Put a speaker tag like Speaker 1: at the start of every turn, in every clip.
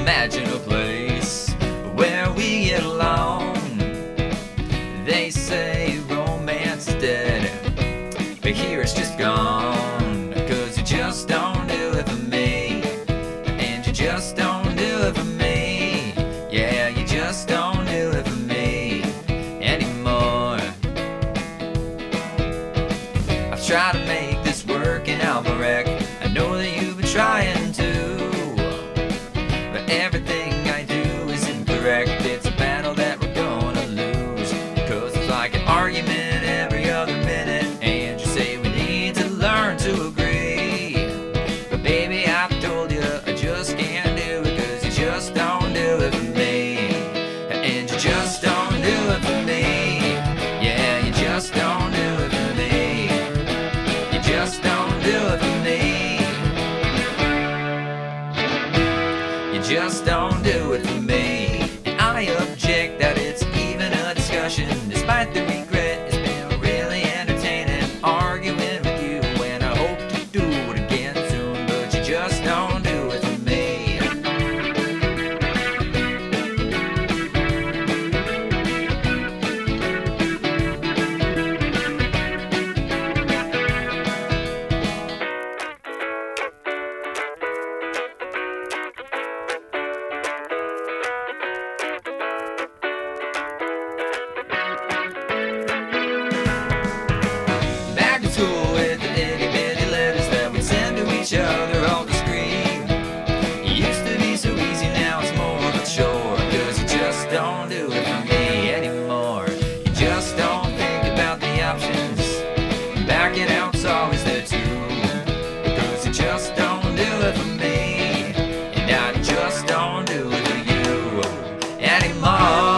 Speaker 1: imagine a place where we get along. They say romance is dead, but here it's just gone. 'Cause you just don't do it for me, and you just don't do it for me. Yeah, you just don't do it for me anymore. I've tried to make this work in Albrecht. I know that you've been trying to, but everything I do is incorrect. It's a battle that we're gonna lose, 'cause it's like an argument every other minute, and you say we need to learn to agree. But baby, I've told you I just can't do it, 'cause you just don't do it for me, and you just don't do it for me. Yeah, you just don't do it for me. You just don't do it for me. You just don't do it for me. And I object that it's even a discussion, despite the regret. It's been really entertaining arguing with you, and I hope to do it again soon, but you just don't do it for me. Back to school with the itty bitty letters that we send to each other all the screen. It used to be so easy, now it's more of a chore, 'cause you just don't do it for me anymore. You just don't think about the options. Backing out's always there too, because you just don't do it for me, and I just don't do it for you anymore.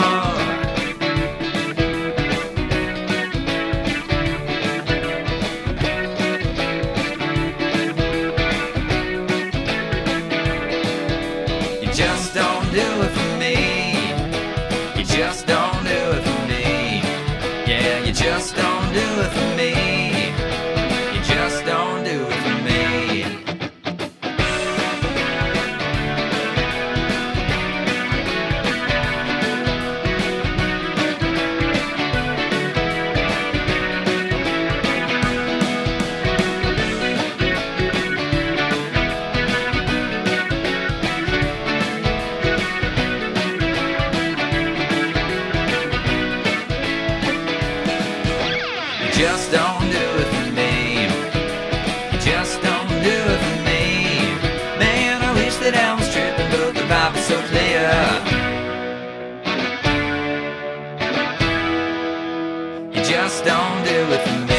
Speaker 1: You just don't do it for me. You just don't do it for me. Yeah, you just don't do it for me. You just don't do it for me. You just don't do it for me. You just don't do it for me. Man, I wish that I was tripping, but the vibe is so clear. You just don't do it for me.